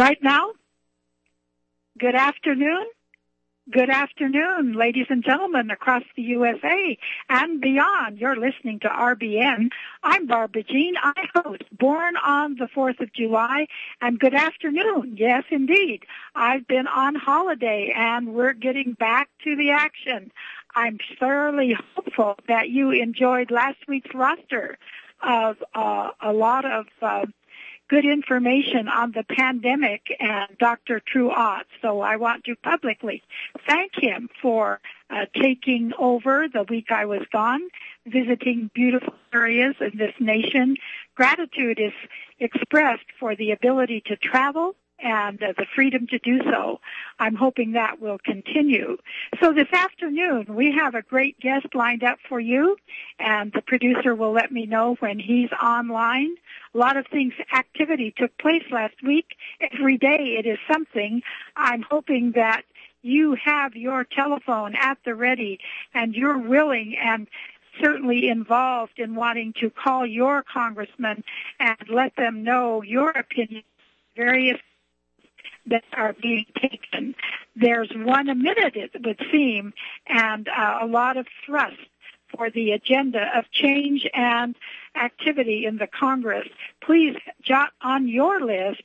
Right now, good afternoon. Good afternoon, ladies and gentlemen across the USA and beyond. You're listening to RBN. I'm Barbara Jean. I host Born on the 4th of July. And good afternoon. Yes, indeed. I've been on holiday and we're getting back to the action. I'm thoroughly hopeful that you enjoyed last week's roster of a lot of good information on the pandemic and Dr. True Ott. So I want to publicly thank him for taking over the week I was gone, visiting beautiful areas in this nation. Gratitude is expressed for the ability to travel and the freedom to do so. I'm hoping that will continue. So this afternoon, we have a great guest lined up for you, and the producer will let me know when he's online. A lot of activity took place last week. Every day it is something. I'm hoping that you have your telephone at the ready and you're willing and certainly involved in wanting to call your congressman and let them know your opinion, various that are being taken. There's one a minute, it would seem, and a lot of thrust for the agenda of change and activity in the Congress. Please jot on your list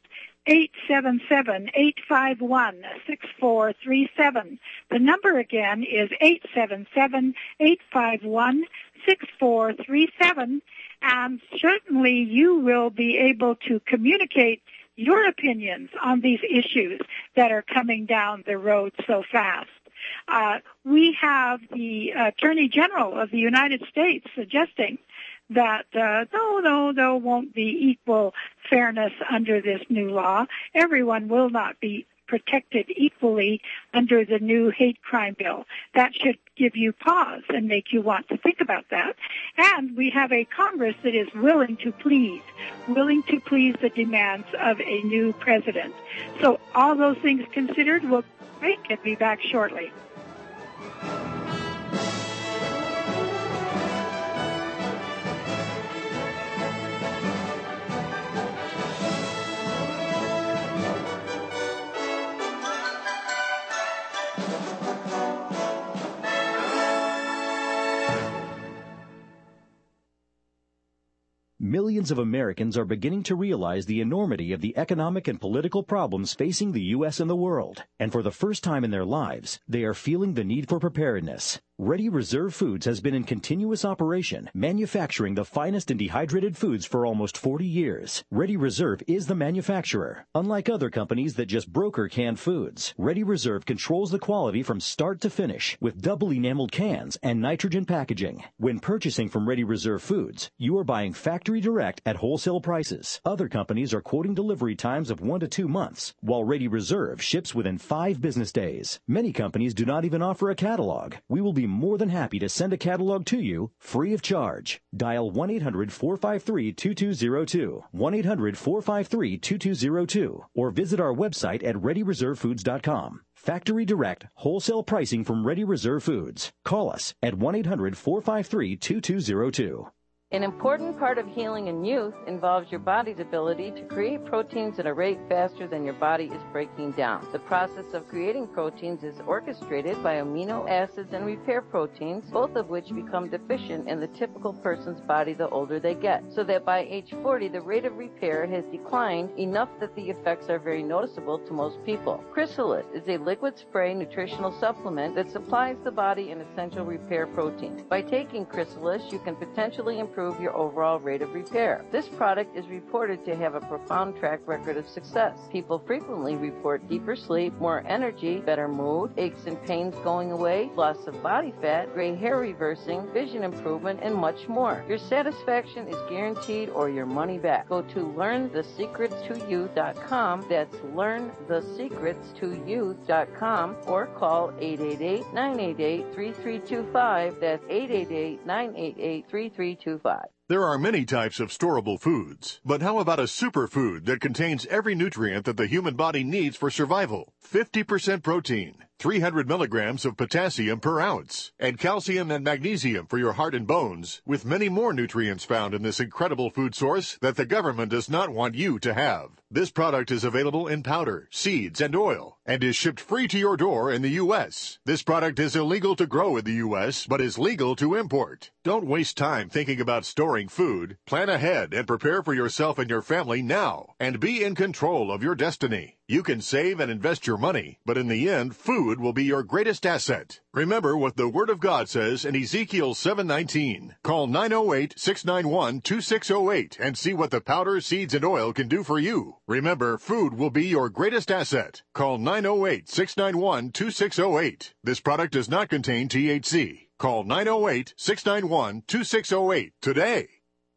877-851-6437. The number again is 877-851-6437, and certainly you will be able to communicate your opinions on these issues that are coming down the road so fast. We have the Attorney General of the United States suggesting that there won't be equal fairness under this new law. Everyone will not be protected equally under the new hate crime bill. That should give you pause and make you want to think about that. And we have a Congress that is willing to please the demands of a new president. So all those things considered, we'll break and be back shortly. Millions of Americans are beginning to realize the enormity of the economic and political problems facing the U.S. and the world. And for the first time in their lives, they are feeling the need for preparedness. Ready Reserve Foods has been in continuous operation, manufacturing the finest and dehydrated foods for almost 40 years. Ready Reserve is the manufacturer. Unlike other companies that just broker canned foods, Ready Reserve controls the quality from start to finish with double enameled cans and nitrogen packaging. When purchasing from Ready Reserve Foods, you are buying factory direct at wholesale prices. Other companies are quoting delivery times of 1 to 2 months, while Ready Reserve ships within 5 business days. Many companies do not even offer a catalog. We will be more than happy to send a catalog to you free of charge. Dial 1-800-453-2202, 1-800-453-2202, or visit our website at ReadyReserveFoods.com. Factory direct, wholesale pricing from Ready Reserve Foods. Call us at 1-800-453-2202. An important part of healing in youth involves your body's ability to create proteins at a rate faster than your body is breaking down. The process of creating proteins is orchestrated by amino acids and repair proteins, both of which become deficient in the typical person's body the older they get, so that by age 40 the rate of repair has declined enough that the effects are very noticeable to most people. Chrysalis is a liquid spray nutritional supplement that supplies the body an essential repair protein. By taking Chrysalis, you can potentially improve your overall rate of repair. This product is reported to have a profound track record of success. People frequently report deeper sleep, more energy, better mood, aches and pains going away, loss of body fat, gray hair reversing, vision improvement, and much more. Your satisfaction is guaranteed or your money back. Go to learnthesecretstoyouth.com. That's learnthesecretstoyouth.com, or call 888-988-3325. That's 888-988-3325. There are many types of storable foods, but how about a superfood that contains every nutrient that the human body needs for survival? 50% protein. 300 milligrams of potassium per ounce, and calcium and magnesium for your heart and bones, with many more nutrients found in this incredible food source that the government does not want you to have. This product is available in powder, seeds, and oil, and is shipped free to your door in the U.S. This product is illegal to grow in the U.S., but is legal to import. Don't waste time thinking about storing food. Plan ahead and prepare for yourself and your family now, and be in control of your destiny. You can save and invest your money, but in the end, food will be your greatest asset. Remember what the Word of God says in Ezekiel 7:19. Call 908-691-2608 and see what the powder, seeds, and oil can do for you. Remember, food will be your greatest asset. Call 908-691-2608. This product does not contain THC. Call 908-691-2608 today.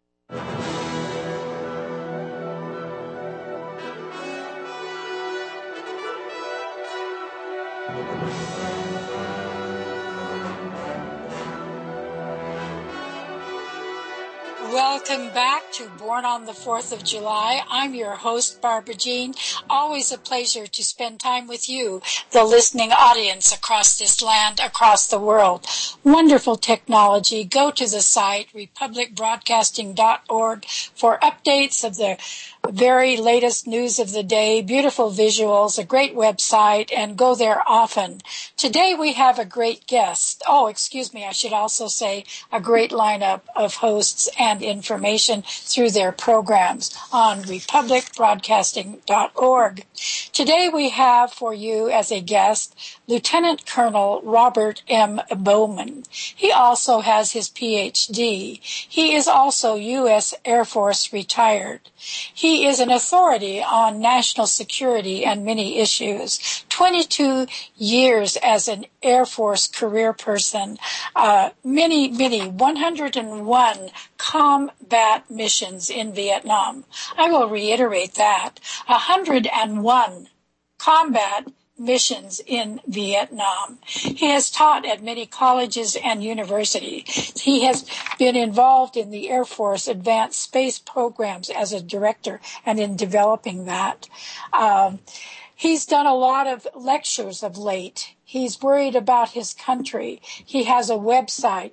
Welcome back to Born on the 4th of July. I'm your host, Barbara Jean. Always a pleasure to spend time with you, the listening audience across this land, across the world. Wonderful technology. Go to the site, republicbroadcasting.org, for updates of the very latest news of the day, beautiful visuals, a great website, and go there often. Today we have a great guest. I should also say a great lineup of hosts and information through their programs on republicbroadcasting.org. Today we have for you as a guest Lieutenant Colonel Robert M. Bowman. He also has his Ph.D. He is also U.S. Air Force retired. He is an authority on national security and many issues. 22 years as an Air Force career person, 101 combat missions in Vietnam. I will reiterate that. 101 combat missions in Vietnam. He has taught at many colleges and universities. He has been involved in the Air Force Advanced Space Programs as a director and in developing that. He's done a lot of lectures of late. He's worried about his country. He has a website,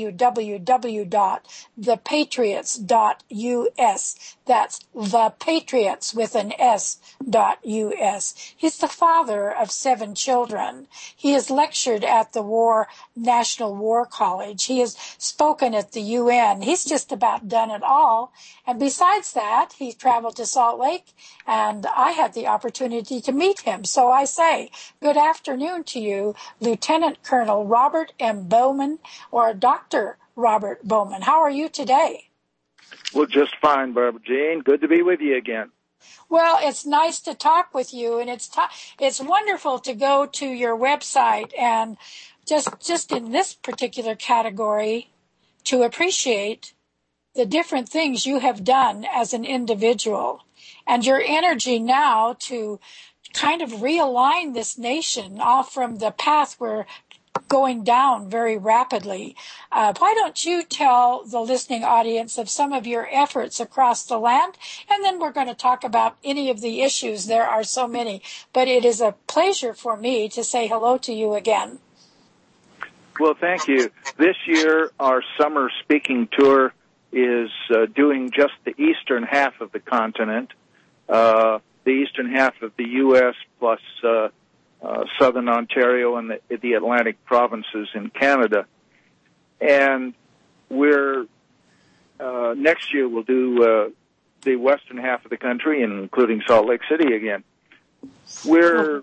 www.thepatriots.us. That's thepatriots with an S.us. He's the father of 7 children. He has lectured at the National War College. He has spoken at the UN. He's just about done it all. And besides that, he traveled to Salt Lake, and I had the opportunity to meet him. So I say, good afternoon to you, Lieutenant Colonel Robert M. Bowman, or Dr. Robert Bowman. How are you today? Well, just fine, Barbara Jean. Good to be with you again. Well, it's nice to talk with you, and it's wonderful to go to your website and just in this particular category to appreciate the different things you have done as an individual and your energy now to kind of realign this nation off from the path we're going down very rapidly. Why don't you tell the listening audience of some of your efforts across the land, and then we're going to talk about any of the issues. There are so many, but it is a pleasure for me to say hello to you again. Well, thank you. This year, our summer speaking tour is doing just the eastern half of the continent, the eastern half of the U.S. plus southern Ontario and the Atlantic provinces in Canada. And we're next year we'll do the western half of the country, including Salt Lake City again. We're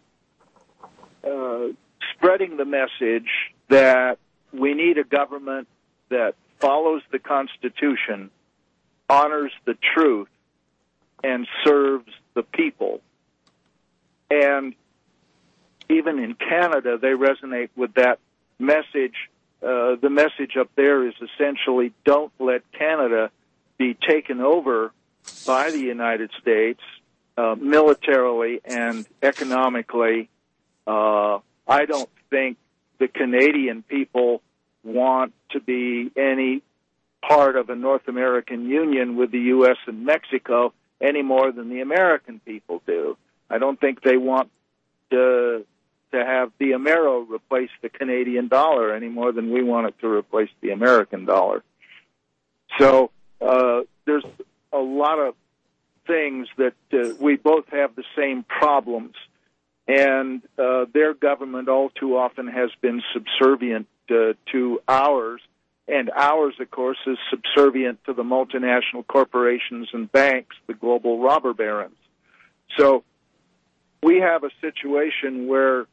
spreading the message that we need a government that follows the Constitution, honors the truth, and serves the people. And even in Canada, they resonate with that message. The message up there is essentially, don't let Canada be taken over by the United States militarily and economically. I don't think the Canadian people want to be any part of a North American union with the U.S. and Mexico any more than the American people do. I don't think they want to to have the Amero replace the Canadian dollar any more than we want it to replace the American dollar. So there's a lot of things that we both have the same problems, and their government all too often has been subservient to ours, and ours, of course, is subservient to the multinational corporations and banks, the global robber barons. So we have a situation where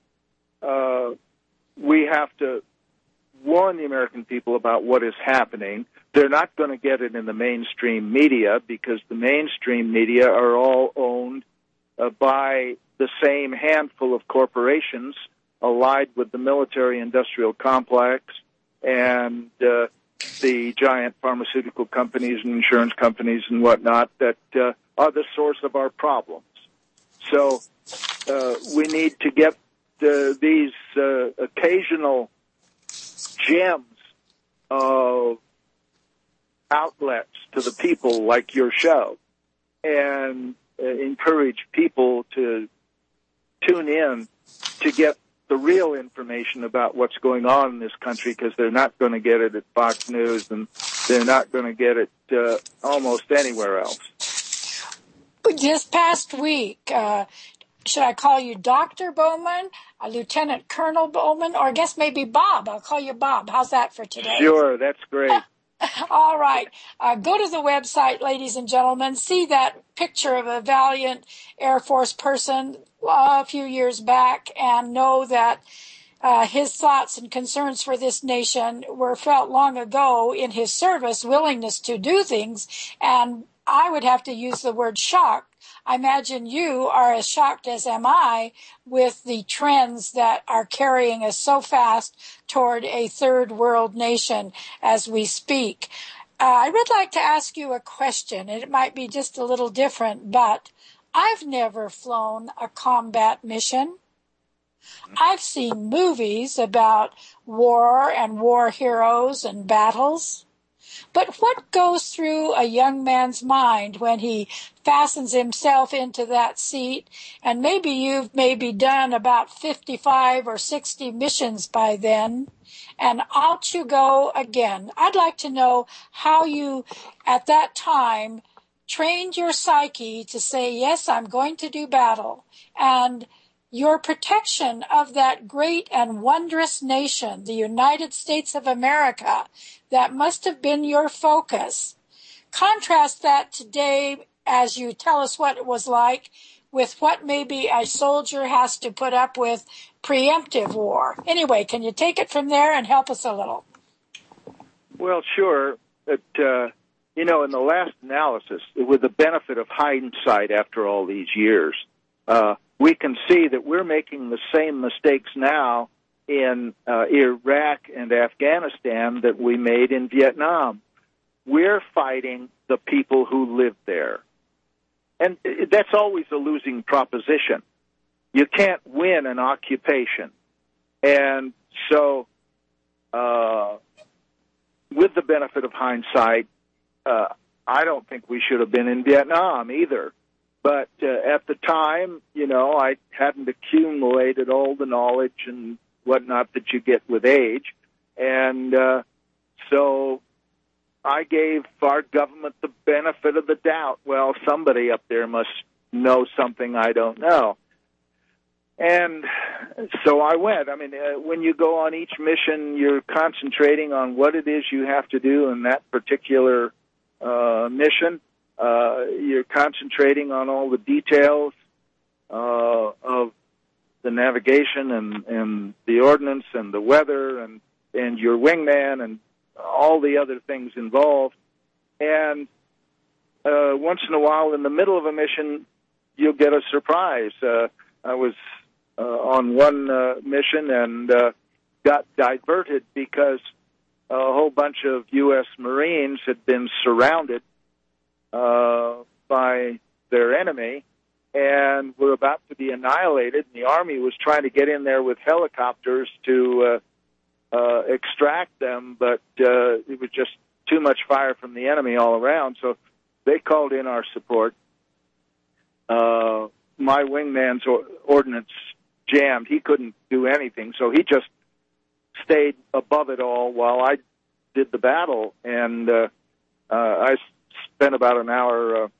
we have to warn the American people about what is happening. They're not going to get it in the mainstream media because the mainstream media are all owned by the same handful of corporations allied with the military-industrial complex and the giant pharmaceutical companies and insurance companies and whatnot that are the source of our problems. So we need to get these occasional gems of outlets to the people like your show and encourage people to tune in to get the real information about what's going on in this country, because they're not going to get it at Fox News and they're not going to get it almost anywhere else. This past week, should I call you Dr. Bowman, Lieutenant Colonel Bowman, or I guess maybe Bob? I'll call you Bob. How's that for today? Sure, that's great. All right. Go to the website, ladies and gentlemen. See that picture of a valiant Air Force person a few years back and know that his thoughts and concerns for this nation were felt long ago in his service, willingness to do things, and I would have to use the word shocked. I imagine you are as shocked as am I with the trends that are carrying us so fast toward a third world nation as we speak. I would like to ask you a question, and it might be just a little different, but I've never flown a combat mission. I've seen movies about war and war heroes and battles. But what goes through a young man's mind when he fastens himself into that seat? And maybe you've done about 55 or 60 missions by then, and out you go again. I'd like to know how you, at that time, trained your psyche to say, yes, I'm going to do battle, and your protection of that great and wondrous nation, the United States of America, that must have been your focus. Contrast that today as you tell us what it was like with what maybe a soldier has to put up with preemptive war. Anyway, can you take it from there and help us a little? Well, sure. But, in the last analysis, with the benefit of hindsight after all these years, we can see that we're making the same mistakes now in Iraq and Afghanistan that we made in Vietnam. We're fighting the people who live there. And that's always a losing proposition. You can't win an occupation. And so, with the benefit of hindsight, I don't think we should have been in Vietnam either. But at the time, I hadn't accumulated all the knowledge and whatnot that you get with age. And so I gave our government the benefit of the doubt. Well, somebody up there must know something I don't know. And so I went. I mean, when you go on each mission, you're concentrating on what it is you have to do in that particular mission. You're concentrating on all the details of the navigation and the ordnance and the weather and your wingman and all the other things involved. And once in a while, in the middle of a mission, you'll get a surprise. I was on one mission and got diverted because a whole bunch of U.S. Marines had been surrounded by their enemy and were about to be annihilated. And the Army was trying to get in there with helicopters to extract them, but it was just too much fire from the enemy all around. So they called in our support. My wingman's ordnance jammed. He couldn't do anything, so he just stayed above it all while I did the battle. And I spent about an hour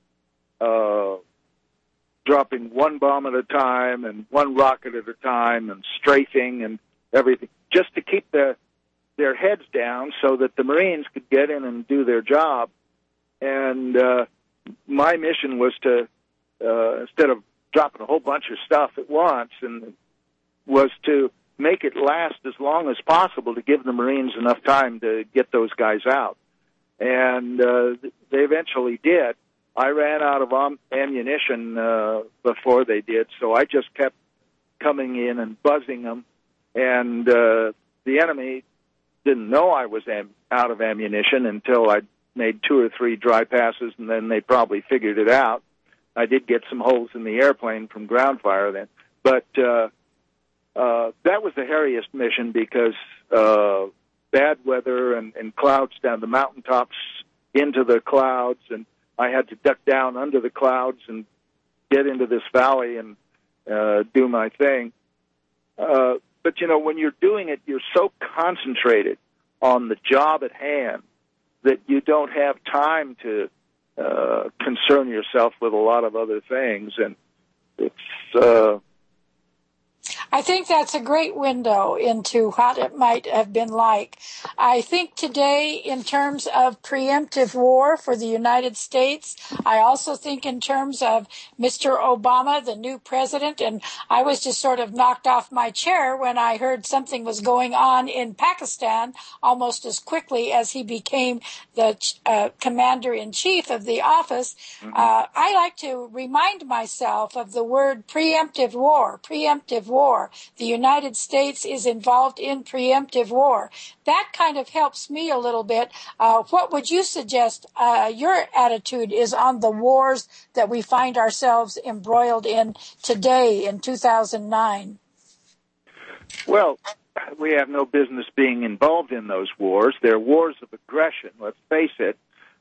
dropping one bomb at a time and one rocket at a time and strafing and everything, just to keep their heads down so that the Marines could get in and do their job. And my mission was to, instead of dropping a whole bunch of stuff at once, and was to make it last as long as possible to give the Marines enough time to get those guys out. And they eventually did. I ran out of ammunition before they did, so I just kept coming in and buzzing them. And the enemy didn't know I was out of ammunition until I made 2 or 3 dry passes, and then they probably figured it out. I did get some holes in the airplane from ground fire then. But that was the hairiest mission because bad weather and clouds down the mountaintops into the clouds, and I had to duck down under the clouds and get into this valley and do my thing. But, you know, when you're doing it, you're so concentrated on the job at hand that you don't have time to concern yourself with a lot of other things. And it's... I think that's a great window into what it might have been like. I think today, in terms of preemptive war for the United States, I also think in terms of Mr. Obama, the new president, and I was just sort of knocked off my chair when I heard something was going on in Pakistan almost as quickly as he became the commander-in-chief of the office. Mm-hmm. I like to remind myself of the word preemptive war. The United States is involved in preemptive war. That kind of helps me a little bit. What would you suggest your attitude is on the wars that we find ourselves embroiled in today in 2009? Well, we have no business being involved in those wars. They're wars of aggression, let's face it.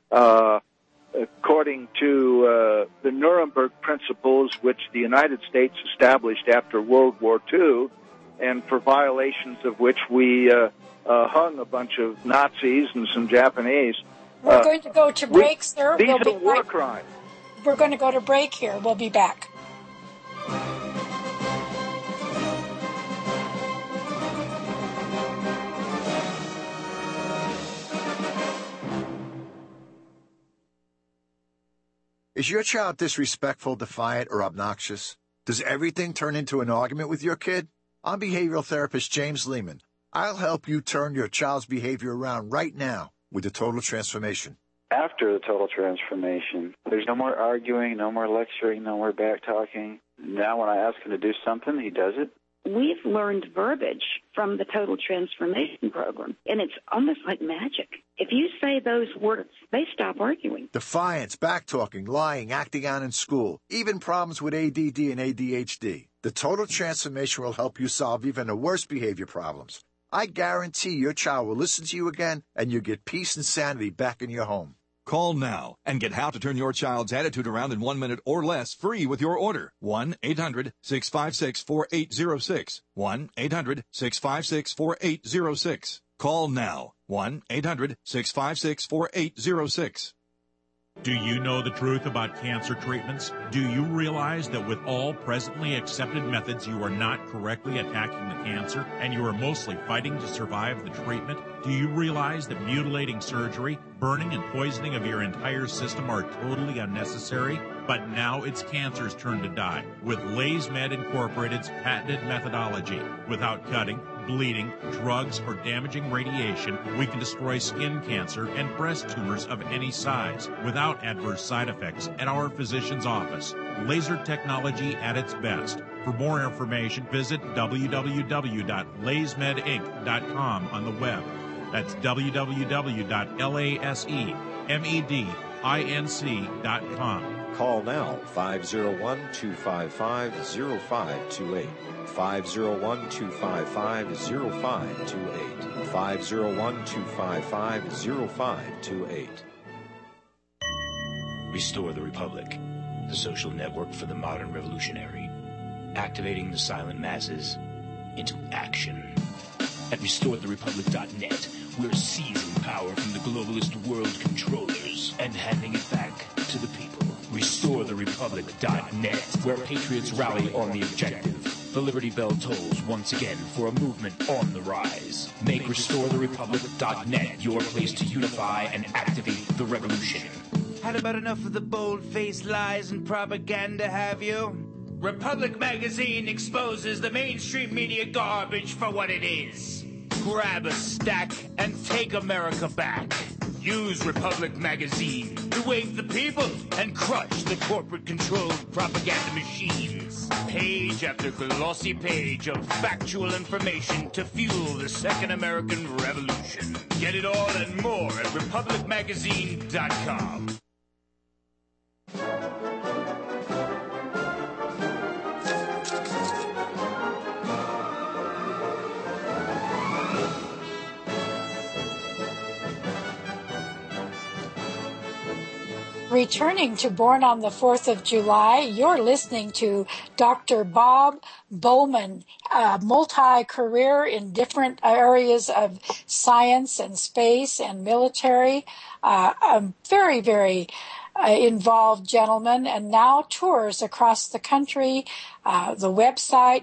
According to the Nuremberg Principles, which the United States established after World War II, and for violations of which we hung a bunch of Nazis and some Japanese. We're going to go to break, sir. These are war crimes. We're going to go to break here. We'll be back. Is your child disrespectful, defiant, or obnoxious? Does everything turn into an argument with your kid? I'm behavioral therapist James Lehman. I'll help you turn your child's behavior around right now with the Total Transformation. After the Total Transformation, there's no more arguing, no more lecturing, no more back-talking. Now when I ask him to do something, he does it. We've learned verbiage from the Total Transformation program, and it's almost like magic. If you say those words, they stop arguing. Defiance, backtalking, lying, acting out in school, even problems with ADD and ADHD. The Total Transformation will help you solve even the worst behavior problems. I guarantee your child will listen to you again, and you'll get peace and sanity back in your home. Call now and get how to turn your child's attitude around in 1 minute or less free with your order. 1-800-656-4806. 1-800-656-4806. Call now. 1-800-656-4806. Do you know the truth about cancer treatments? Do you realize that with all presently accepted methods, you are not correctly attacking the cancer and you are mostly fighting to survive the treatment? Do you realize that mutilating surgery, burning and poisoning of your entire system are totally unnecessary? But now it's cancer's turn to die with LaysMed Incorporated's patented methodology. Without cutting, bleeding, drugs, or damaging radiation, we can destroy skin cancer and breast tumors of any size without adverse side effects at our physician's office. Laser technology at its best. For more information, visit www.laysmedinc.com on the web. That's www.lasemedinc.com. Call now, 501-255-0528. 501-255-0528. 501-255-0528. Restore the Republic, the social network for the modern revolutionary. activating the silent masses into action. At RestoreTheRepublic.net, we're seizing power from the globalist world controllers and handing it back to the people. RestoreTheRepublic.net, where patriots rally on the objective. The Liberty Bell tolls once again for a movement on the rise. Make RestoreTheRepublic.net your place to unify and activate the revolution. Had about enough of the bold-faced lies and propaganda, have you? Republic Magazine exposes the mainstream media garbage for what it is. Grab a stack and take America back. Use Republic Magazine to wake the people and crush the corporate-controlled propaganda machines. Page after glossy page of factual information to fuel the Second American Revolution. Get it all and more at RepublicMagazine.com. Returning to Born on the 4th of July, you're listening to Dr. Bob Bowman, multi-career in different areas of science and space and military, a very, very involved gentleman, and now tours across the country. The website,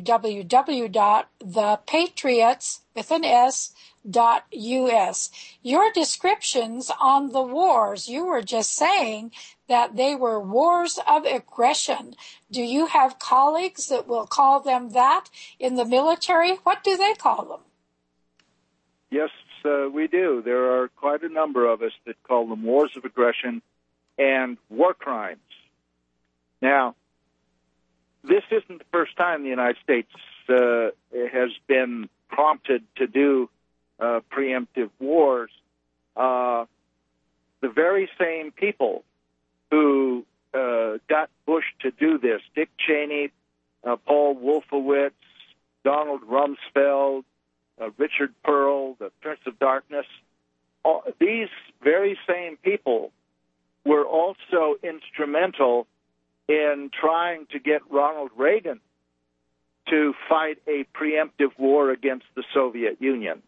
www.thepatriots.us. Your descriptions on the wars, you were just saying that they were wars of aggression. Do you have colleagues that will call them that in the military? What do they call them? Yes, we do. There are quite a number of us that call them wars of aggression and war crimes. Now, this isn't the first time the United States has been prompted to do preemptive wars. The very same people who got Bush to do this, Dick Cheney, Paul Wolfowitz, Donald Rumsfeld, Richard Pearl, the Prince of Darkness, these very same people were also instrumental in trying to get Ronald Reagan to fight a preemptive war against the Soviet Union.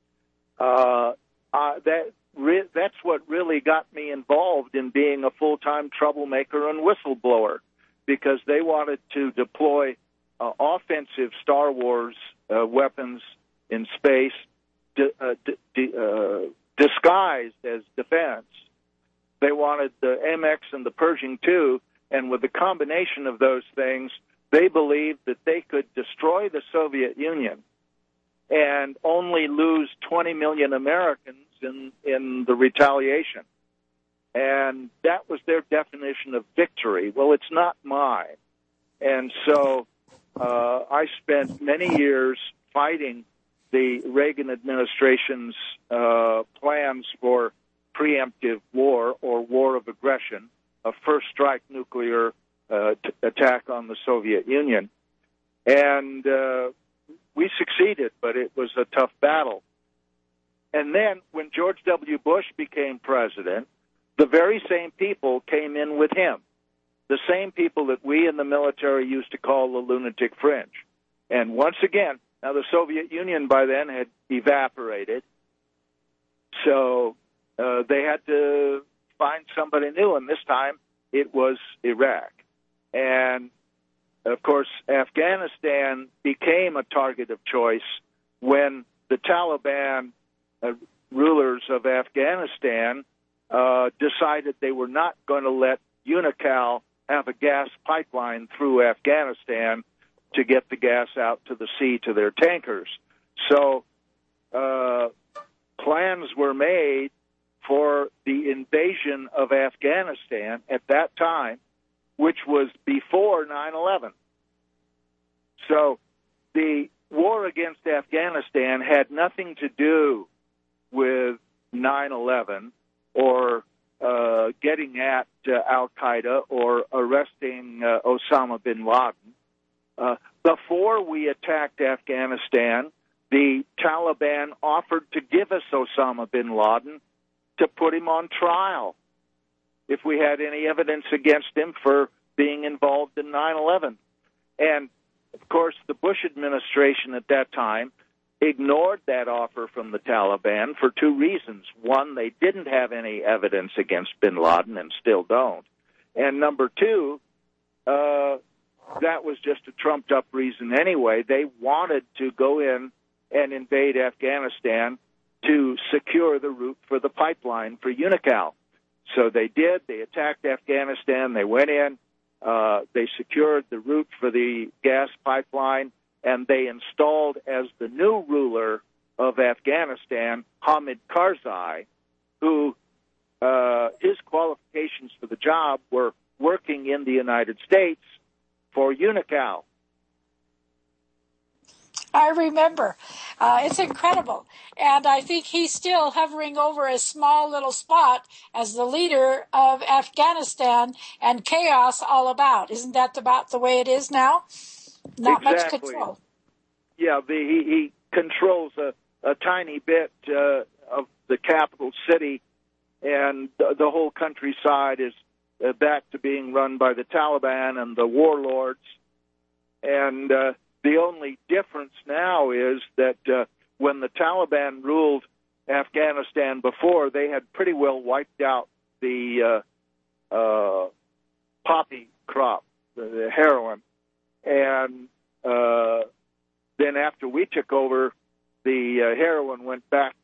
That's what really got me involved in being a full-time troublemaker and whistleblower, because they wanted to deploy offensive Star Wars weapons in space disguised as defense. They wanted the MX and the Pershing II, and with the combination of those things, they believed that they could destroy the Soviet Union and only lose 20 million Americans in the retaliation. And that was their definition of victory. Well, it's not mine. And so I spent many years fighting the Reagan administration's plans for preemptive war or war of aggression, a first strike nuclear attack on the Soviet Union. And we succeeded, but it was a tough battle. And then when George W. Bush became president, the very same people came in with him, the same people that we in the military used to call the lunatic fringe. And once again, now the Soviet Union by then had evaporated, so they had to find somebody new, and this time it was Iraq. And, of course, Afghanistan became a target of choice when the Taliban rulers of Afghanistan decided they were not going to let Unocal have a gas pipeline through Afghanistan to get the gas out to the sea to their tankers. So plans were made for the invasion of Afghanistan at that time, which was before 9/11. So the war against Afghanistan had nothing to do with 9/11 or getting at Al-Qaeda or arresting Osama bin Laden. Before we attacked Afghanistan, the Taliban offered to give us Osama bin Laden to put him on trial if we had any evidence against him for being involved in 9/11. And, of course, the Bush administration at that time ignored that offer from the Taliban for two reasons. One, they didn't have any evidence against bin Laden and still don't. And number two, that was just a trumped-up reason anyway. They wanted to go in and invade Afghanistan to secure the route for the pipeline for Unocal. So they did. They attacked Afghanistan. They went in. They secured the route for the gas pipeline, and they installed as the new ruler of Afghanistan Hamid Karzai, who his qualifications for the job were working in the United States for Unocal. I remember. It's incredible. And I think he's still hovering over a small little spot as the leader of Afghanistan and chaos all about. Isn't that about the way it is now? Not much control. Yeah, he controls a tiny bit of the capital city, and the whole countryside is back to being run by the Taliban and the warlords. And the only difference now is that when the Taliban ruled Afghanistan before, they had pretty well wiped out the poppy crop, the heroin. And then after we took over, the heroin went back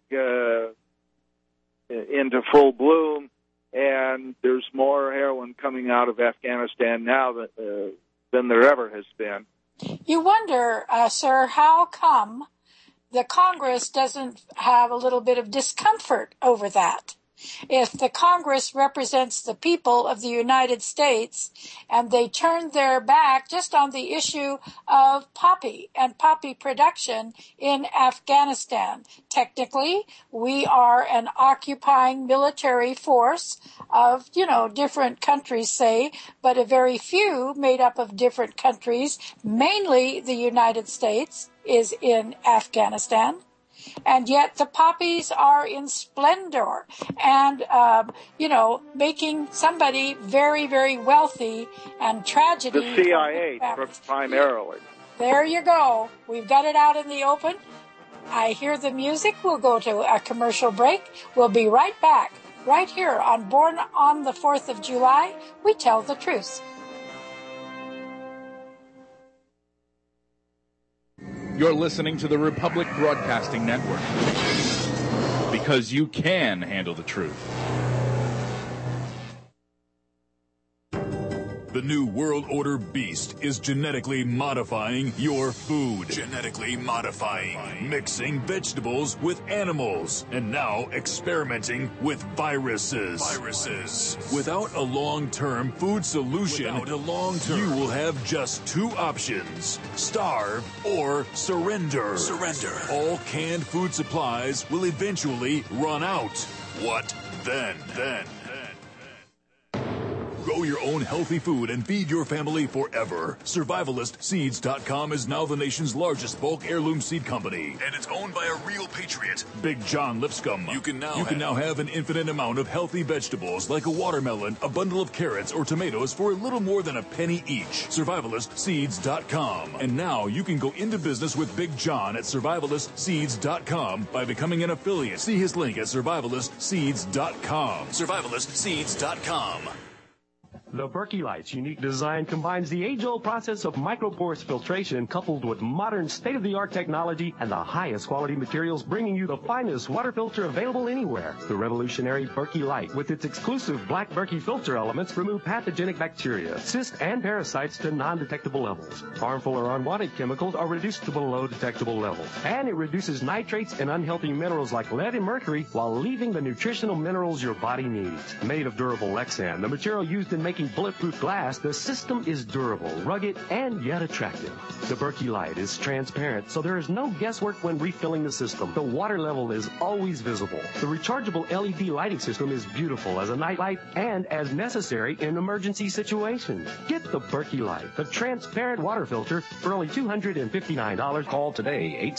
into full bloom, and there's more heroin coming out of Afghanistan now than there ever has been. You wonder, sir, how come the Congress doesn't have a little bit of discomfort over that? If the Congress represents the people of the United States and they turned their back just on the issue of poppy and poppy production in Afghanistan. Technically, we are an occupying military force of, different countries, say, but a very few made up of different countries, mainly the United States, is in Afghanistan. And yet the poppies are in splendor and, making somebody very, very wealthy, and tragedy. The CIA, primarily. There you go. We've got it out in the open. I hear the music. We'll go to a commercial break. We'll be right back. Right here on Born on the 4th of July, we tell the truth. You're listening to the Republic Broadcasting Network, because you can handle the truth. The New World Order beast is genetically modifying your food. Genetically modifying. Mixing vegetables with animals. And now experimenting with viruses. Without a long-term food solution, you will have just two options. Starve or surrender. All canned food supplies will eventually run out. What then? Grow your own healthy food and feed your family forever. SurvivalistSeeds.com is now the nation's largest bulk heirloom seed company, and it's owned by a real patriot, Big John Lipscomb. You can now have an infinite amount of healthy vegetables like a watermelon, a bundle of carrots, or tomatoes for a little more than a penny each. SurvivalistSeeds.com. And now you can go into business with Big John at SurvivalistSeeds.com by becoming an affiliate. See his link at SurvivalistSeeds.com. SurvivalistSeeds.com. The Berkey Light's unique design combines the age-old process of microporous filtration coupled with modern state-of-the-art technology and the highest quality materials, bringing you the finest water filter available anywhere. The revolutionary Berkey Light, with its exclusive black Berkey filter elements, remove pathogenic bacteria, cysts, and parasites to non-detectable levels. Harmful or unwanted chemicals are reduced to below detectable levels. And it reduces nitrates and unhealthy minerals like lead and mercury while leaving the nutritional minerals your body needs. Made of durable Lexan, the material used in making bulletproof glass, the system is durable, rugged, and yet attractive. The Berkey Light is transparent, so there is no guesswork when refilling the system. The water level is always visible. The rechargeable LED lighting system is beautiful as a night light and as necessary in emergency situations. Get the Berkey Light, the transparent water filter, for only $259. Call today,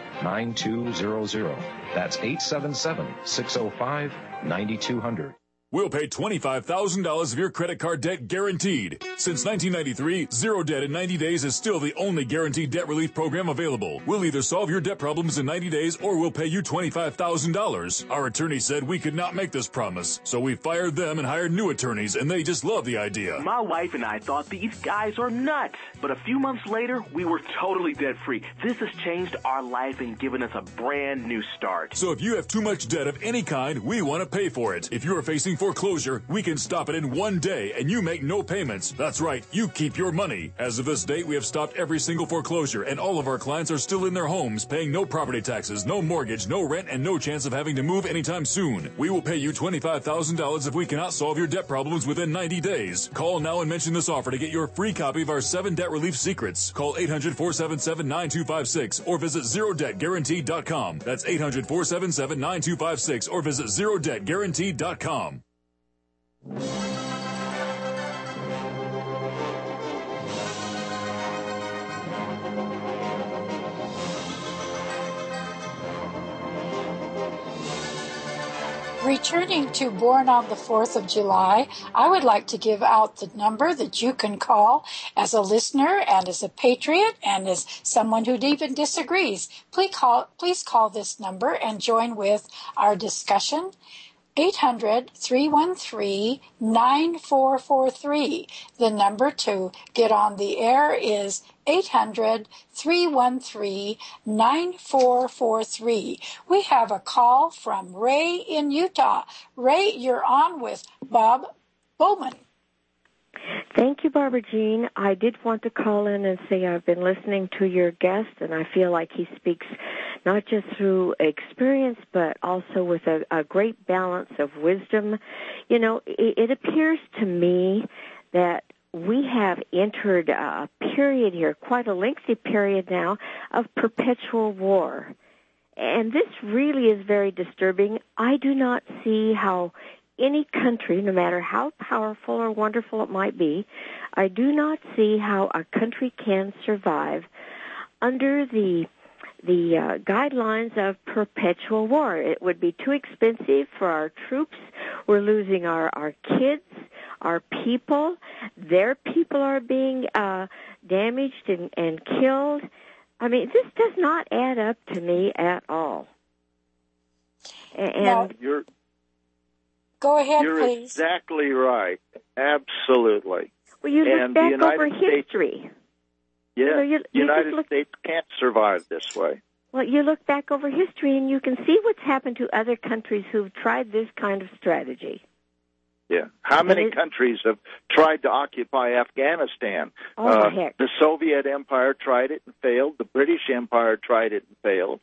877-605-9200. That's 877-605-9200. We'll pay $25,000 of your credit card debt guaranteed. Since 1993, Zero Debt in 90 days is still the only guaranteed debt relief program available. We'll either solve your debt problems in 90 days or we'll pay you $25,000. Our attorney said we could not make this promise, so we fired them and hired new attorneys, and they just love the idea. My wife and I thought these guys are nuts, but a few months later, we were totally debt-free. This has changed our life and given us a brand new start. So if you have too much debt of any kind, we want to pay for it. If you are facing foreclosure, we can stop it in 1 day, and you make no payments. That's right, you keep your money. As of this date, we have stopped every single foreclosure, and all of our clients are still in their homes, paying no property taxes, no mortgage, no rent, and no chance of having to move anytime soon. We will pay you $25,000 if we cannot solve your debt problems within 90 days. Call now and mention this offer to get your free copy of our 7 debt relief secrets. Call 800-477-9256 or visit ZeroDebtGuaranteed.com. That's 800-477-9256 or visit ZeroDebtGuaranteed.com. Returning to Born on the 4th of July, I would like to give out the number that you can call as a listener and as a patriot and as someone who even disagrees. Please call this number and join with our discussion. 800-313-9443. The number to get on the air is 800-313-9443. We have a call from Ray in Utah. Ray, you're on with Bob Bowman. Thank you, Barbara Jean. I did want to call in and say I've been listening to your guest, and I feel like he speaks not just through experience, but also with a great balance of wisdom. You know, it appears to me that we have entered a period here, quite a lengthy period now, of perpetual war. And this really is very disturbing. I do not see how any country, no matter how powerful or wonderful it might be, I do not see how a country can survive under the guidelines of perpetual war. It would be too expensive for our troops. We're losing our kids, our people. Their people are being damaged and killed. I mean, this does not add up to me at all. And go ahead, You're please. Exactly right. Absolutely. Well, you look back over history. Yeah, you United States can't survive this way. Well, you look back over history and you can see what's happened to other countries who've tried this kind of strategy. Yeah. How many countries have tried to occupy Afghanistan? Heck. The Soviet Empire tried it and failed. The British Empire tried it and failed.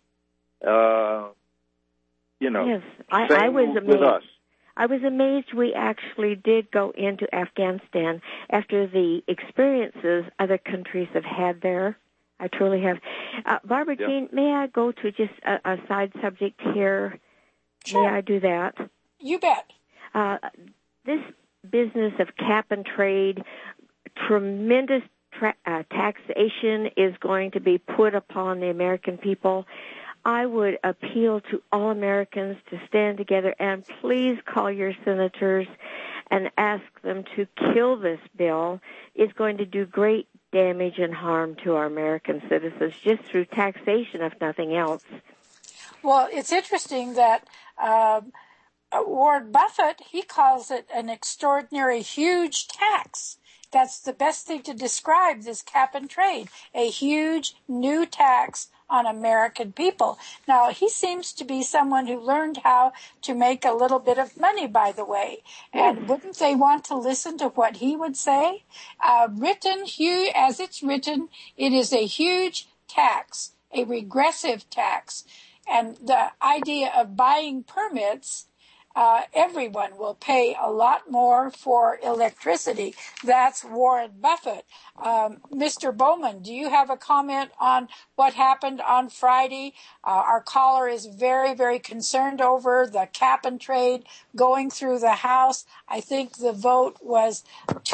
Yes, I was amazed. With us. I was amazed we actually did go into Afghanistan after the experiences other countries have had there. I truly have. Barbara Jean, may I go to just a side subject here? Sure. May I do that? You bet. This business of cap and trade, tremendous taxation is going to be put upon the American people. I would appeal to all Americans to stand together and please call your senators and ask them to kill this bill. It's going to do great damage and harm to our American citizens just through taxation, if nothing else. Well, it's interesting that Warren Buffett, he calls it an extraordinary huge tax. That's the best thing to describe this cap and trade, a huge new tax on American people. Now, he seems to be someone who learned how to make a little bit of money, by the way. And wouldn't they want to listen to what he would say? As it's written, it is a huge tax, a regressive tax. And the idea of buying permits, everyone will pay a lot more for electricity. That's Warren Buffett. Mr. Bowman, do you have a comment on what happened on Friday? Our caller is very, very concerned over the cap and trade going through the House. I think the vote was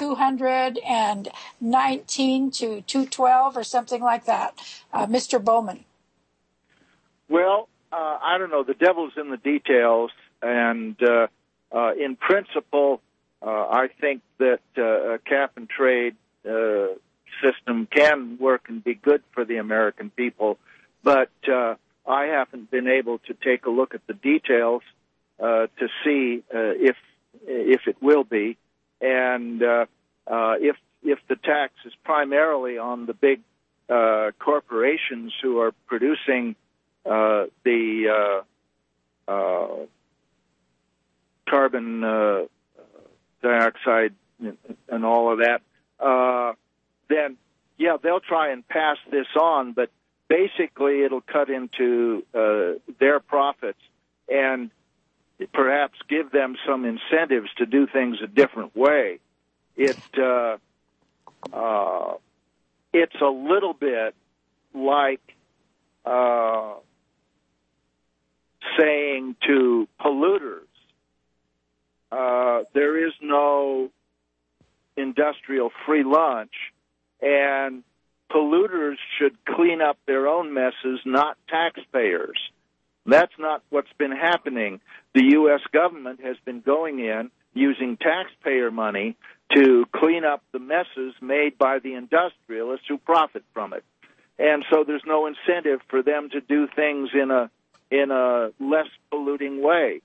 219 to 212 or something like that. Mr. Bowman. Well, I don't know. The devil's in the details. And in principle, I think that a cap-and-trade system can work and be good for the American people, but I haven't been able to take a look at the details to see if it will be, and if the tax is primarily on the big corporations who are producing the carbon dioxide and all of that, then, yeah, they'll try and pass this on, but basically it'll cut into their profits and perhaps give them some incentives to do things a different way. It's a little bit like saying to polluters, there is no industrial free lunch, and polluters should clean up their own messes, not taxpayers. That's not what's been happening. The U.S. government has been going in using taxpayer money to clean up the messes made by the industrialists who profit from it. And so there's no incentive for them to do things in a less polluting way.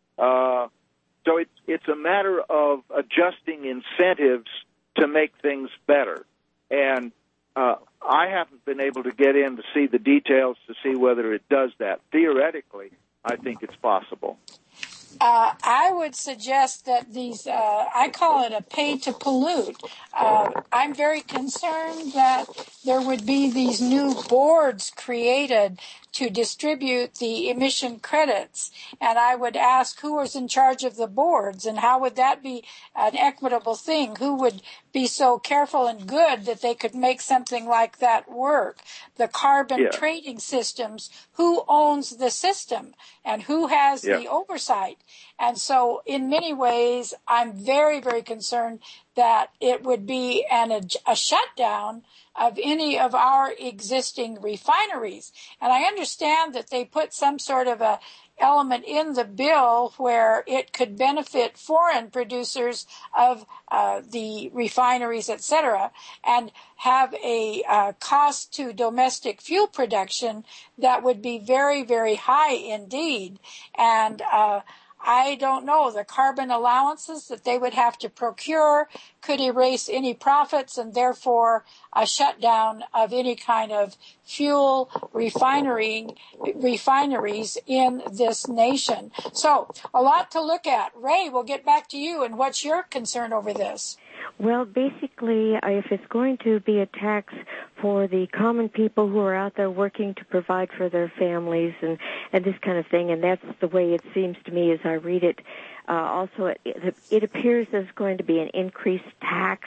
So it's a matter of adjusting incentives to make things better. And I haven't been able to get in to see the details to see whether it does that. Theoretically, I think it's possible. I would suggest that these, I call it a pay to pollute. I'm very concerned that there would be these new boards created to distribute the emission credits. And I would ask who is in charge of the boards and how would that be an equitable thing? Who would be so careful and good that they could make something like that work? The carbon trading systems, who owns the system and who has the oversight? And so in many ways, I'm very, very concerned that it would be a shutdown of any of our existing refineries. And I understand that they put some sort of a element in the bill where it could benefit foreign producers of the refineries, et cetera, and have a cost to domestic fuel production that would be very, very high indeed. And I don't know, the carbon allowances that they would have to procure could erase any profits and therefore a shutdown of any kind of fuel refineries in this nation. So a lot to look at. Ray, we'll get back to you. And what's your concern over this? Well, basically, if it's going to be a tax for the common people who are out there working to provide for their families and this kind of thing, and that's the way it seems to me as I read it. Also, it appears there's going to be an increased tax.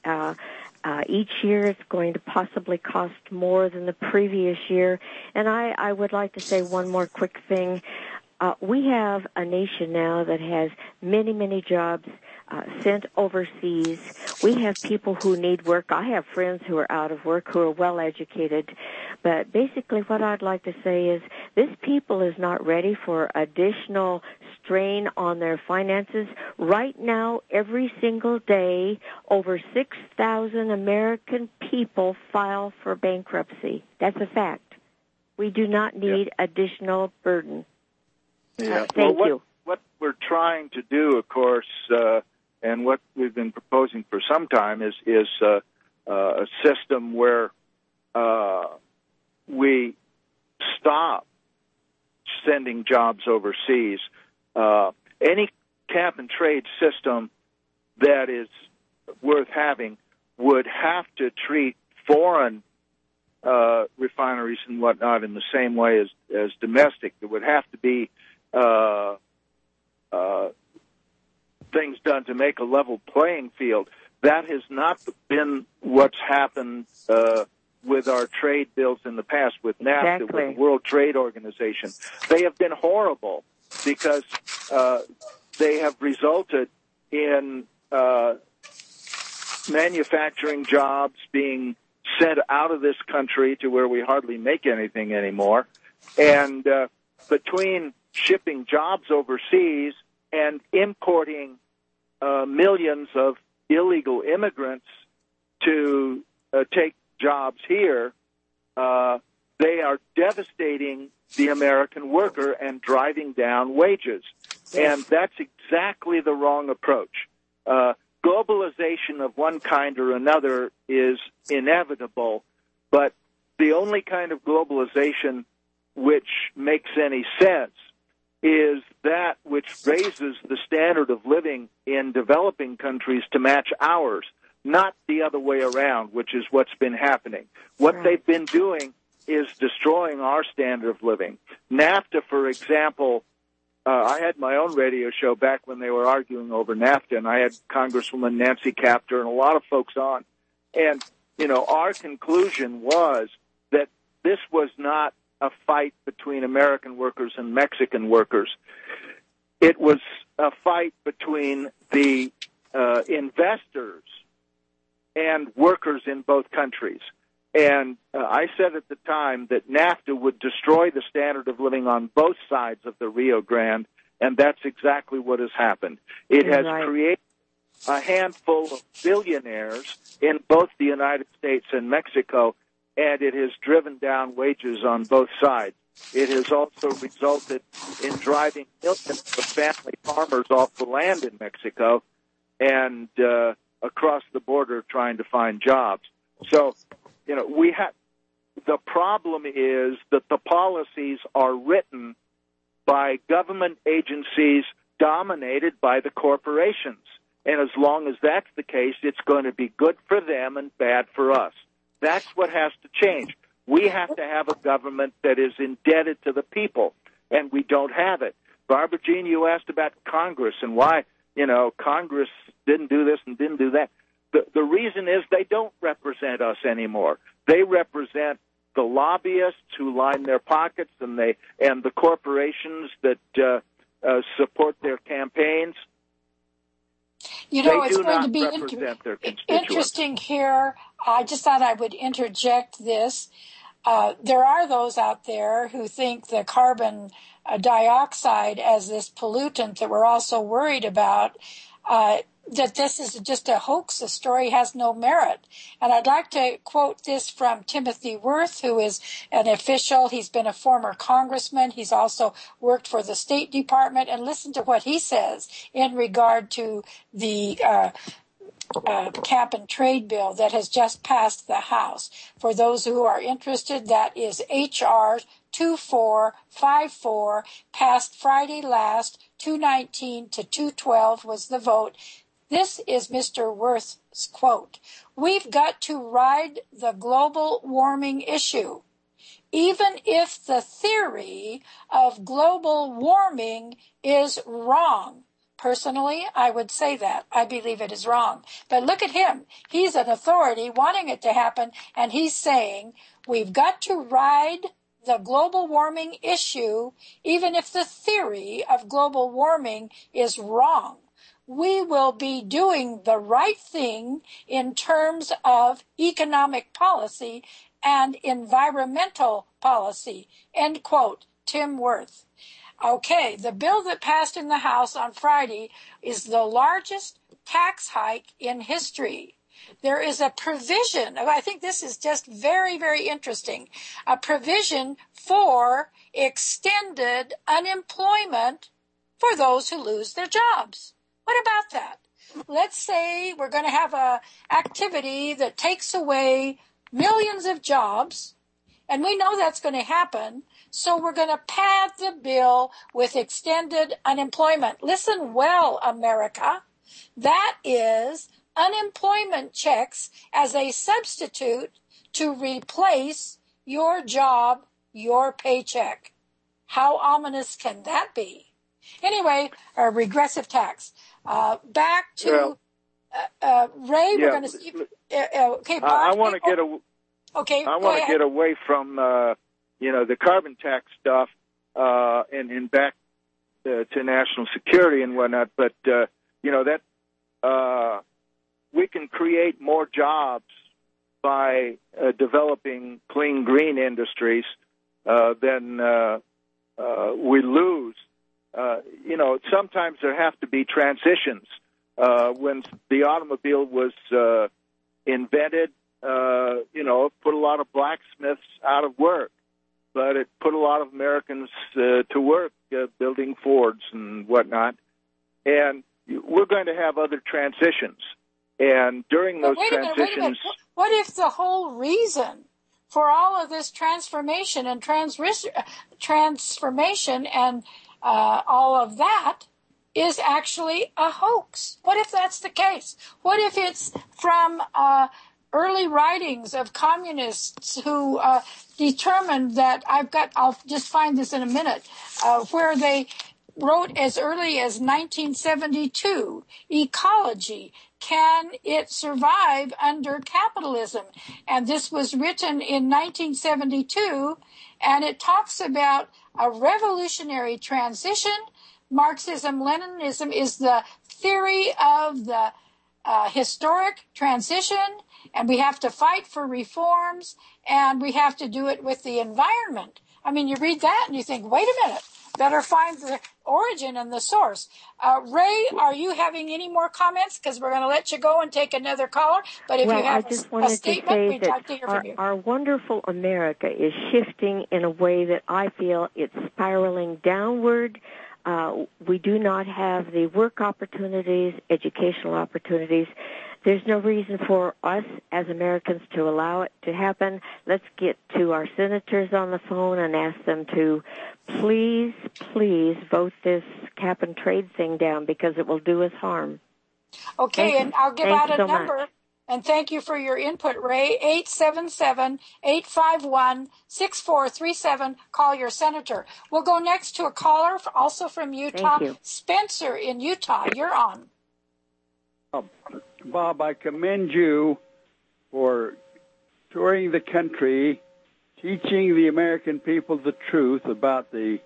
Each year it's going to possibly cost more than the previous year. And I would like to say one more quick thing. We have a nation now that has many, many jobs sent overseas. We have people who need work. I have friends who are out of work who are well educated. But basically what I'd like to say is this people is not ready for additional strain on their finances. Right now, every single day, over 6,000 American people file for bankruptcy. That's a fact. We do not need additional burden. Yeah. Thank you. What we're trying to do, of course, and what we've been proposing for some time is a system where we stop sending jobs overseas. Any cap-and-trade system that is worth having would have to treat foreign refineries and whatnot in the same way as domestic. There would have to be things done to make a level playing field. That has not been what's happened with our trade bills in the past, with NAFTA, with the World Trade Organization. They have been horrible because they have resulted in manufacturing jobs being sent out of this country to where we hardly make anything anymore. And between shipping jobs overseas and importing millions of illegal immigrants to take jobs here, they are devastating the American worker and driving down wages. And that's exactly the wrong approach. Globalization of one kind or another is inevitable, but the only kind of globalization which makes any sense is that which raises the standard of living in developing countries to match ours, not the other way around, which is what's been happening. What they've been doing is destroying our standard of living. NAFTA, for example, I had my own radio show back when they were arguing over NAFTA, and I had Congresswoman Nancy Kaptur and a lot of folks on. And, you know, our conclusion was that this was not a fight between American workers and Mexican workers. It was a fight between the investors and workers in both countries. And I said at the time that NAFTA would destroy the standard of living on both sides of the Rio Grande, and that's exactly what has happened. It has created a handful of billionaires in both the United States and Mexico, and it has driven down wages on both sides. It has also resulted in driving millions of family farmers off the land in Mexico and across the border trying to find jobs. So, you know, the problem is that the policies are written by government agencies dominated by the corporations. And as long as that's the case, it's going to be good for them and bad for us. That's what has to change. We have to have a government that is indebted to the people, and we don't have it. Barbara Jean, you asked about Congress and why, you know, Congress didn't do this and didn't do that. The reason is they don't represent us anymore. They represent the lobbyists who line their pockets and the corporations that support their campaigns. You know, they it's do going not to be represent their constituents. Interesting here. I just thought I would interject this. There are those out there who think the carbon dioxide as this pollutant that we're also worried about, that this is just a hoax. The story has no merit. And I'd like to quote this from Timothy Worth, who is an official. He's been a former congressman. He's also worked for the State Department. And listen to what he says in regard to the cap and trade bill that has just passed the House. For those who are interested, that is H.R. 2454, passed Friday last, 219 to 212 was the vote. This is Mr. Worth's quote. "We've got to ride the global warming issue. Even if the theory of global warming is wrong." Personally, I would say that. I believe it is wrong. But look at him. He's an authority wanting it to happen, and he's saying we've got to ride the global warming issue even if the theory of global warming is wrong. We will be doing the right thing in terms of economic policy and environmental policy. End quote. Tim Worth. Okay, the bill that passed in the House on Friday is the largest tax hike in history. There is a provision, I think this is just very, very interesting, a provision for extended unemployment for those who lose their jobs. What about that? Let's say we're going to have an activity that takes away millions of jobs, and we know that's going to happen, so we're going to pad the bill with extended unemployment. Listen well, America. That is unemployment checks as a substitute to replace your job, your paycheck. How ominous can that be? Anyway, a regressive tax. Back to Ray. We're going to see. Okay, Bob, I want to get to get away from the carbon tax stuff and back to national security and whatnot. But that we can create more jobs by developing clean green industries than we lose sometimes there have to be transitions. When the automobile was invented, it put a lot of blacksmiths out of work, but it put a lot of Americans to work building Fords and whatnot. And we're going to have other transitions. And during those transitions... What if the whole reason for all of this transformation and all of that is actually a hoax? What if that's the case? What if it's from early writings of communists who determined that I'll just find this in a minute, where they wrote as early as 1972, ecology, can it survive under capitalism? And this was written in 1972, and it talks about a revolutionary transition. Marxism-Leninism is the theory of the historic transition, and we have to fight for reforms, and we have to do it with the environment. I mean, you read that and you think, wait a minute, better find the origin and the source. Ray, are you having any more comments? Because we're going to let you go and take another caller. But if you have a statement, we'd like to hear from you. Our wonderful America is shifting in a way that I feel it's spiraling downward. We do not have the work opportunities, educational opportunities. There's no reason for us as Americans to allow it to happen. Let's get to our senators on the phone and ask them to please vote this cap and trade thing down, because it will do us harm. Okay, and I'll give out a number. And thank you for your input, Ray. 877-851-6437. Call your senator. We'll go next to a caller, also from Utah. Spencer in Utah, you're on. Bob, I commend you for touring the country, teaching the American people the truth about the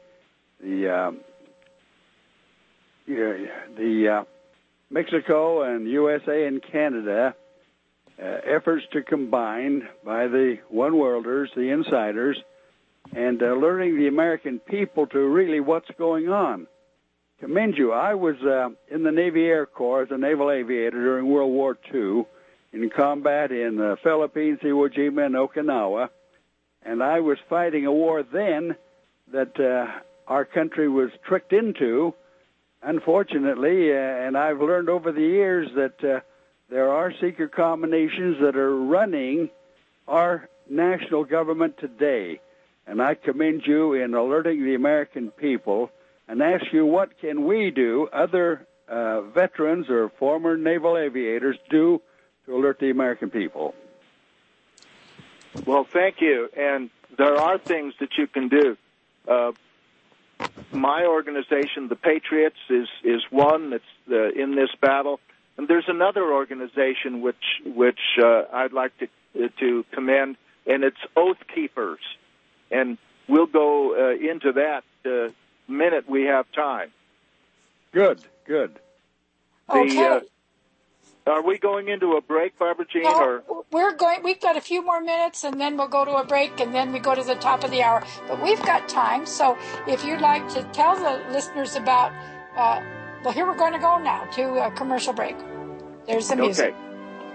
Mexico and USA and Canada efforts to combine by the one-worlders, the insiders, and alerting the American people to really what's going on. Commend you. I was in the Navy Air Corps as a naval aviator during World War II in combat in the Philippines, Iwo Jima, and Okinawa, and I was fighting a war then that our country was tricked into, unfortunately, and I've learned over the years that there are secret combinations that are running our national government today, and I commend you in alerting the American people and ask you, what can we do, other veterans or former naval aviators do to alert the American people? Well, thank you. And there are things that you can do. My organization, the Patriots, is one that's in this battle. And there's another organization which I'd like to commend, and it's Oath Keepers. And we'll go into that minute we have time. Good. Okay. Are we going into a break, Barbara Jean? No, we've got a few more minutes, and then we'll go to a break, and then we go to the top of the hour. But we've got time, so if you'd like to tell the listeners about, well, here we're going to go now to a commercial break. There's the music. Okay.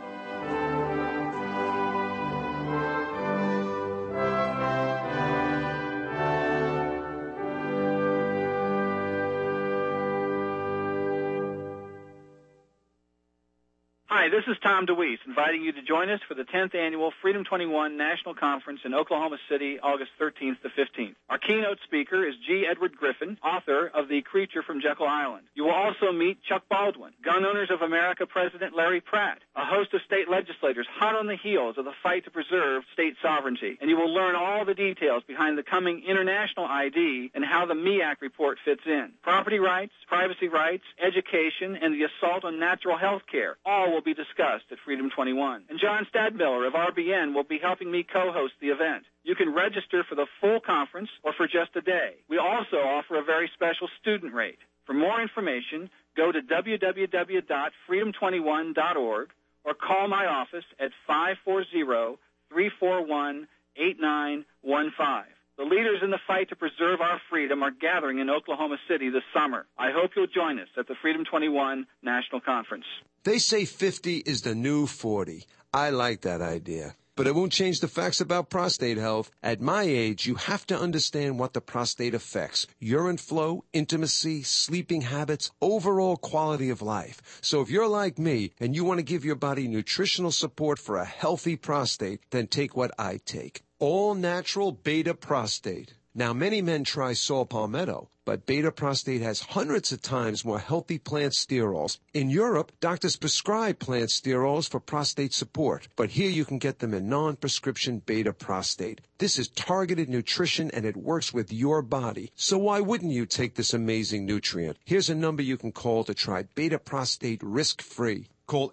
Hi, this is Tom DeWeese, inviting you to join us for the 10th Annual Freedom 21 National Conference in Oklahoma City, August 13th to 15th. Our keynote speaker is G. Edward Griffin, author of The Creature from Jekyll Island. You will also meet Chuck Baldwin, Gun Owners of America President Larry Pratt, a host of state legislators hot on the heels of the fight to preserve state sovereignty. And you will learn all the details behind the coming international ID and how the MEAC report fits in. Property rights, privacy rights, education, and the assault on natural health care all will be discussed at Freedom 21. And John Stadmiller of RBN will be helping me co-host the event. You can register for the full conference or for just a day. We also offer a very special student rate. For more information, go to www.freedom21.org or call my office at 540-341-8915. The leaders in the fight to preserve our freedom are gathering in Oklahoma City this summer. I hope you'll join us at the Freedom 21 National Conference. They say 50 is the new 40. I like that idea. But it won't change the facts about prostate health. At my age, you have to understand what the prostate affects. Urine flow, intimacy, sleeping habits, overall quality of life. So if you're like me and you want to give your body nutritional support for a healthy prostate, then take what I take. All natural beta prostate. Now, many men try saw palmetto, but beta prostate has hundreds of times more healthy plant sterols. In Europe, doctors prescribe plant sterols for prostate support, but here you can get them in non-prescription beta prostate. This is targeted nutrition, and it works with your body. So why wouldn't you take this amazing nutrient? Here's a number you can call to try beta prostate risk-free. Call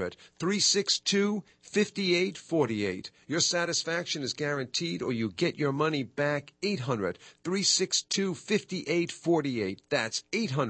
800-362-5848. Your satisfaction is guaranteed, or you get your money back. 800-362-5848. That's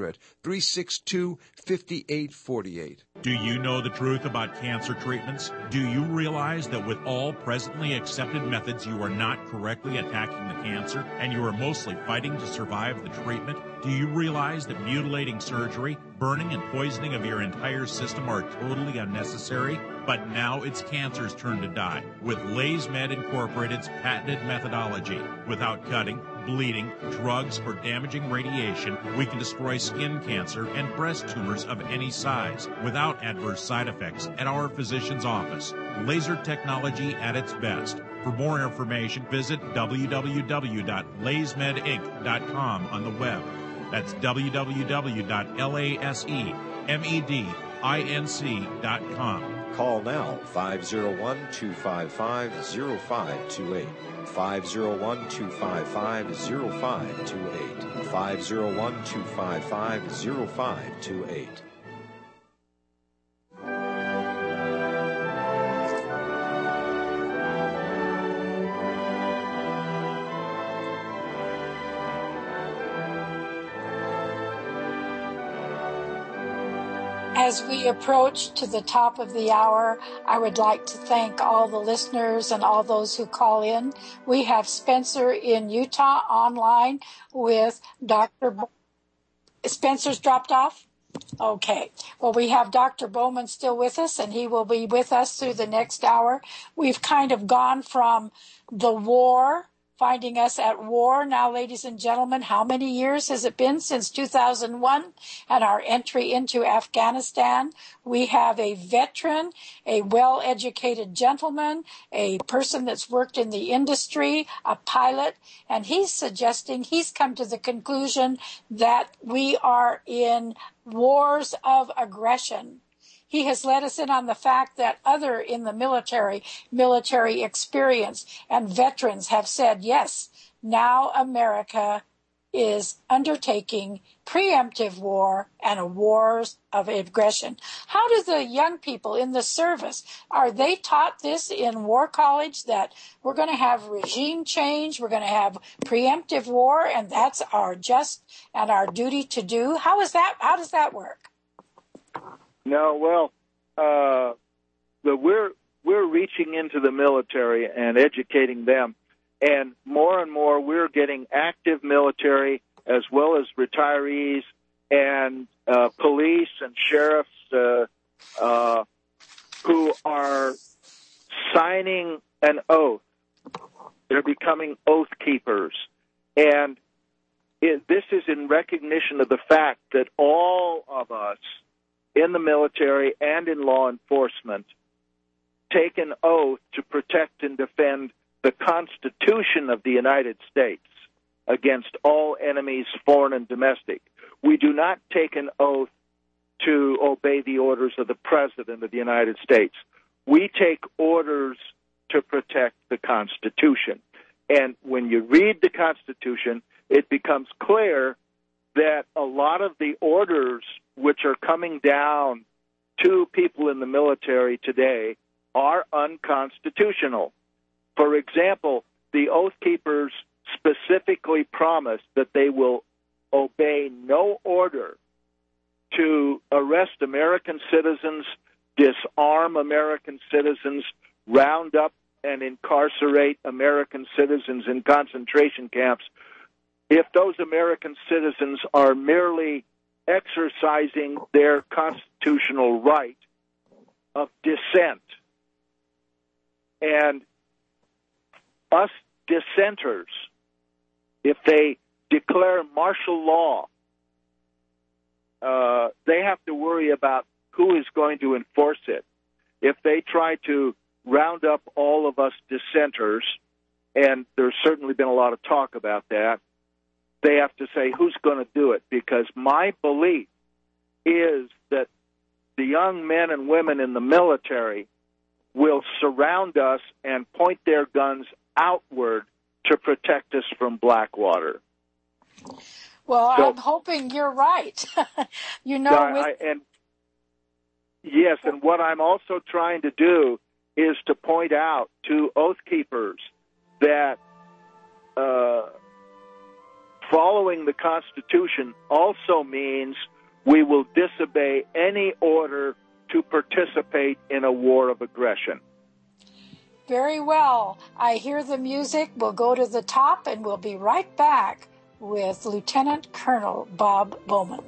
800-362-5848. Do you know the truth about cancer treatments? Do you realize that with all presently accepted methods, you are not correctly attacking the cancer, and you are mostly fighting to survive the treatment? Do you realize that mutilating surgery, burning and poisoning of your entire system are totally unnecessary? But now it's cancer's turn to die with LaysMed Incorporated's patented methodology. Without cutting, bleeding, drugs, or damaging radiation, we can destroy skin cancer and breast tumors of any size without adverse side effects at our physician's office. Laser technology at its best. For more information, visit www.laysmedinc.com on the web. That's www.lasemedinc.com. Call now, 501-255-0528. 501-255-0528. 501-255-0528. As we approach to the top of the hour, I would like to thank all the listeners and all those who call in. We have Spencer in Utah online with Dr. Spencer's dropped off? Okay. Well, we have Dr. Bowman still with us, and he will be with us through the next hour. We've kind of gone from the war, finding us at war. Now, ladies and gentlemen, how many years has it been since 2001 and our entry into Afghanistan? We have a veteran, a well-educated gentleman, a person that's worked in the industry, a pilot, and he's suggesting, he's come to the conclusion that we are in wars of aggression. He has let us in on the fact that other in the military experience and veterans have said, yes, now America is undertaking preemptive war and a wars of aggression. How do the young people in the service, are they taught this in war college, that we're going to have regime change, we're going to have preemptive war, and that's our just and our duty to do? How does that work? No, well, we're reaching into the military and educating them, and more we're getting active military as well as retirees and police and sheriffs who are signing an oath. They're becoming oath keepers, and this is in recognition of the fact that all of us in the military and in law enforcement take an oath to protect and defend the Constitution of the United States against all enemies, foreign and domestic. We do not take an oath to obey the orders of the President of the United States. We take orders to protect the Constitution. And when you read the Constitution, it becomes clear that a lot of the orders which are coming down to people in the military today are unconstitutional. For example, the Oath Keepers specifically promise that they will obey no order to arrest American citizens, disarm American citizens, round up and incarcerate American citizens in concentration camps if those American citizens are merely exercising their constitutional right of dissent. And us dissenters, if they declare martial law, they have to worry about who is going to enforce it. If they try to round up all of us dissenters, and there's certainly been a lot of talk about that, they have to say who's going to do it, because my belief is that the young men and women in the military will surround us and point their guns outward to protect us from Blackwater. Well, I'm hoping you're right. And what I'm also trying to do is to point out to Oath Keepers that following the Constitution also means we will disobey any order to participate in a war of aggression. Very well. I hear the music. We'll go to the top, and we'll be right back with Lieutenant Colonel Bob Bowman.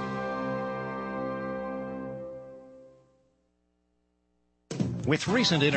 With recent